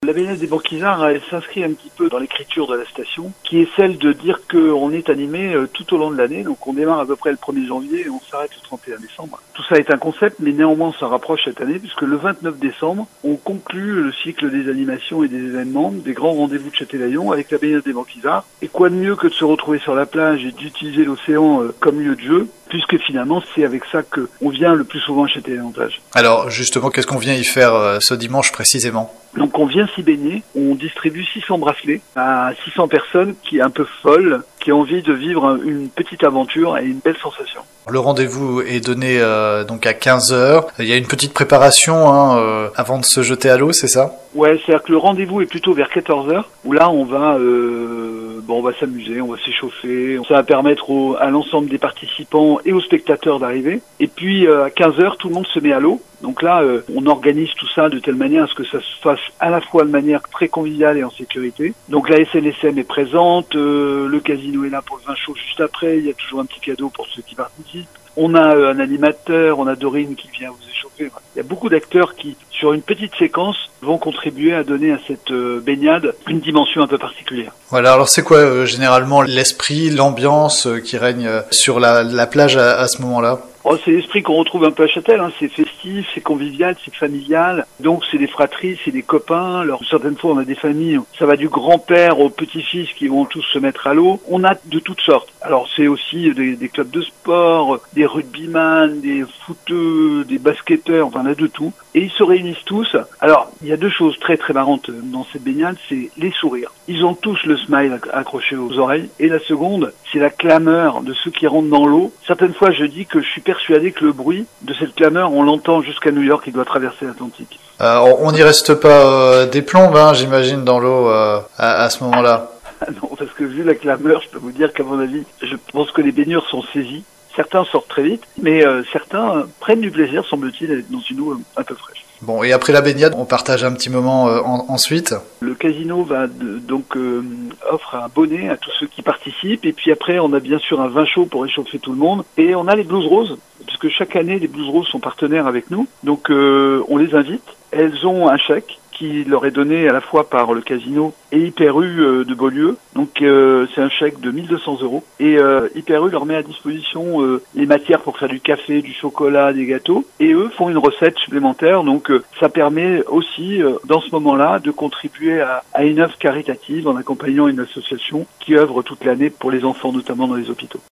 La baignade des Banquisards, elle s'inscrit un petit peu dans l'écriture de la station, qui est celle de dire qu'on est animé tout au long de l'année. Donc on démarre à peu près le 1er janvier et on s'arrête le 31 décembre. Tout ça est un concept, mais néanmoins ça rapproche cette année, puisque le 29 décembre, on conclut le cycle des animations et des événements, des grands rendez-vous de Châtelaillon avec la baignade des Banquisards. Et quoi de mieux que de se retrouver sur la plage et d'utiliser l'océan comme lieu de jeu, puisque finalement c'est avec ça qu'on vient le plus souvent à Châtelaillon-Plage. Alors justement, qu'est-ce qu'on vient y faire ce dimanche précisément ? Donc on vient s'y baigner, on distribue 600 bracelets à 600 personnes qui est un peu folles, qui ont envie de vivre une petite aventure et une belle sensation. Le rendez-vous est donné donc à 15h. Il y a une petite préparation avant de se jeter à l'eau, c'est ça ? Ouais, c'est-à-dire que le rendez-vous est plutôt vers 14h, où là on va s'amuser, on va s'échauffer. Ça va permettre à l'ensemble des participants et aux spectateurs d'arriver. Et puis à 15h, tout le monde se met à l'eau. Donc là, on organise tout ça de telle manière à ce que ça se fasse à la fois de manière très conviviale et en sécurité. Donc la SNSM est présente, le casino est là pour le vin chaud juste après, il y a toujours un petit cadeau pour ceux qui participent. On a un animateur, on a Dorine qui vient vous échauffer. Il y a beaucoup d'acteurs qui, sur une petite séquence, vont contribuer à donner à cette baignade une dimension un peu particulière. Voilà, alors c'est quoi généralement l'esprit, l'ambiance qui règne sur la plage à ce moment-là ? Oh, c'est l'esprit qu'on retrouve un peu à Châtel, hein. C'est festif, c'est convivial, c'est familial. Donc c'est des fratries, c'est des copains. Alors certaines fois on a des familles, ça va du grand-père au petit-fils qui vont tous se mettre à l'eau. On a de toutes sortes. Alors c'est aussi des clubs de sport, des rugbyman, des footeux, des basketteurs, enfin on a de tout. Et ils se réunissent tous. Alors il y a deux choses très très marrantes dans cette baignade, c'est les sourires. Ils ont tous le smile accroché aux oreilles. Et la seconde, c'est la clameur de ceux qui rentrent dans l'eau. Certaines fois je dis que je suis persuadé que le bruit de cette clameur, on l'entend jusqu'à New York, il doit traverser l'Atlantique. On n'y reste pas des plombes, j'imagine, dans l'eau à ce moment-là. Non, parce que vu la clameur, je peux vous dire qu'à mon avis, je pense que les baigneurs sont saisis. Certains sortent très vite, mais certains prennent du plaisir, semble-t-il, à être dans une eau un peu fraîche. Bon, et après la baignade, on partage un petit moment ensuite. Le casino offre un bonnet à tous ceux qui participent, et puis après on a bien sûr un vin chaud pour réchauffer tout le monde, et on a les blouses roses, puisque chaque année les blouses roses sont partenaires avec nous, donc on les invite. Elles ont un chèque qui leur est donné à la fois par le casino et Hyper U de Beaulieu. Donc c'est un chèque de 1 200 €. Et Hyper U leur met à disposition les matières pour faire du café, du chocolat, des gâteaux. Et eux font une recette supplémentaire. Donc ça permet aussi, dans ce moment-là, de contribuer à une œuvre caritative en accompagnant une association qui œuvre toute l'année pour les enfants, notamment dans les hôpitaux.